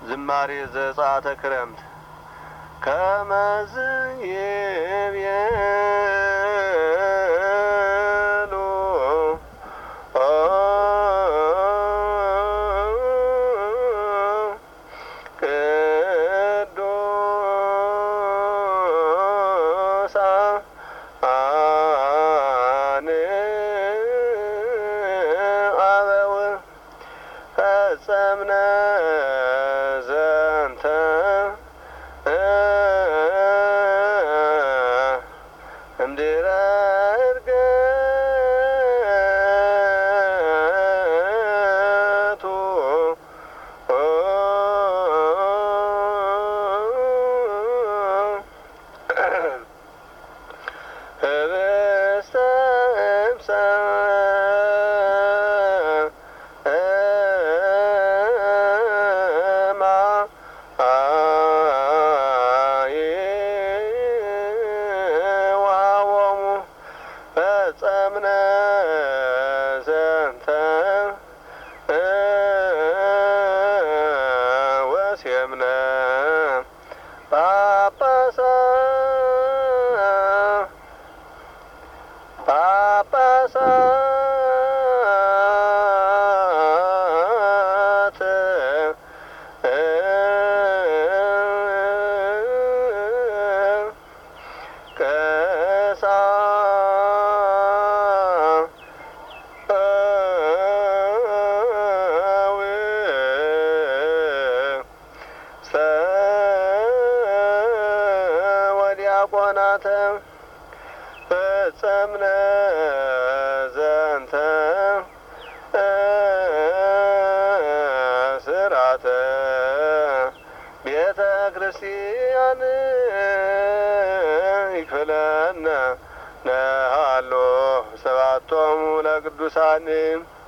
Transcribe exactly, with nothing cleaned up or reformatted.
ዝማሬ ዘጸአተ ክረምት ከመዝ ይቤሉ ቅዱሳን አበው ፈጸምነ ዘንተ እምድኅረ ዕርገቱ ህብስተ እምሰማይ ወሀቦሙ ፈጸምነ ዘንተ ወሴምነ ጳጳሳት ወዲያቆናተ ፈጸምነ ዘንተ ስርዓተ ቤተ ክርስቲያን ይክፍለነ ነሃሎ ሰባቶሙ ለቅዱሳን